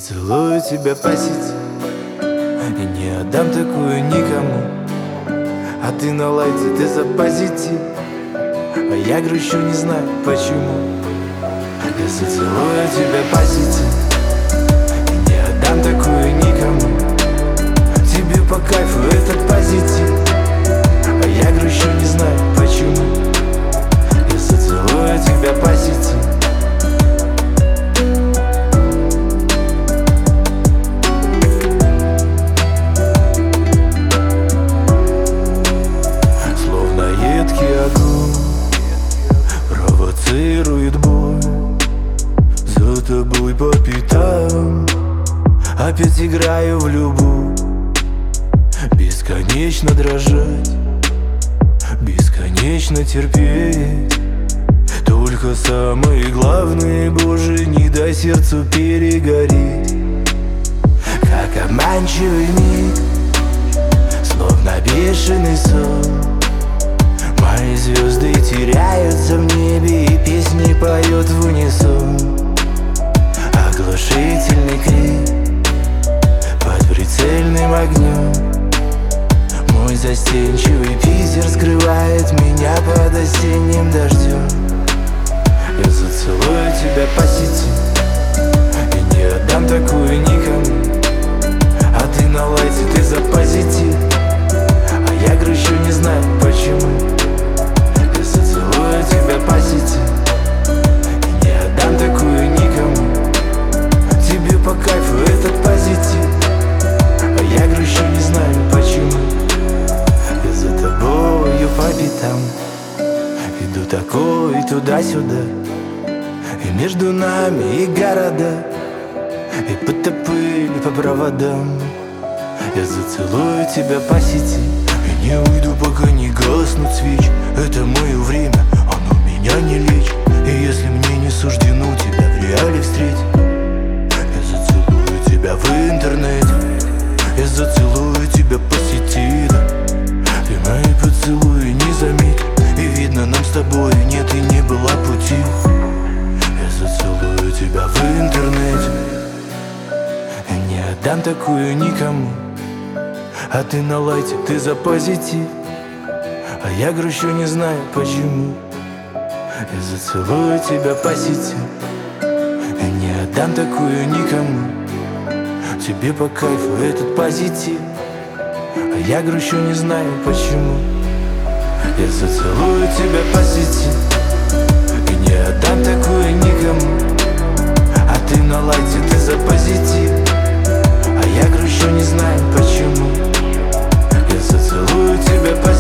зацелую тебя по сети и не отдам такую никому. А ты на лайте, ты за позитив, а я грущу, не знаю почему. Я зацелую тебя по сети и не отдам такую никому. Тебе по кайфу этот позитив, а я грущу, не знаю почему. Я зацелую тебя по сети. Словно едкий огонь провоцирует боль. За тобой по пятам опять играю в любовь. Бесконечно дрожать, бесконечно терпеть. Только самое главное, Боже, не дай сердцу перегореть. Как обманчивый миг, словно бешеный сон, мои звезды теряются в небе, и песни поют в унисон. Оглушительный крик под прицельным огнем. Мой застенчивый Питер скрывает меня под осенним дождем. Я зацелую тебя по сети и не отдам такую никому. А ты на лайте, ты за позитив, а я грущу, не знаю почему. Я зацелую тебя по сети и не отдам такую никому. Тебе по кайфу этот позитив, а я грущу, не знаю почему. Я за тобою по пятам иду такой туда-сюда, и между нами и города, и потопыли по проводам. Я зацелую тебя по сети и не уйду, пока не гаснут свечи. Это мое время, оно меня не лечит. И если мне не суждено тебя в реале встретить, я зацелую тебя в интернете, я зацелую тебя по сети, да. Ты мои поцелуи не заметил, и видно, нам с тобой нет и не было пути. Я зацелую тебя в интернете и не отдам такую никому. А ты на лайте, ты за позитив, а я грущу, не знаю почему. Я зацелую тебя по сети и не отдам такую никому. Тебе по кайфу этот позитив, а я грущу, не знаю почему. Я зацелую тебя по сети и не отдам такую никому. А ты на лайте, ты за позитив, а я грущу, не знаю почему. Я зацелую тебя по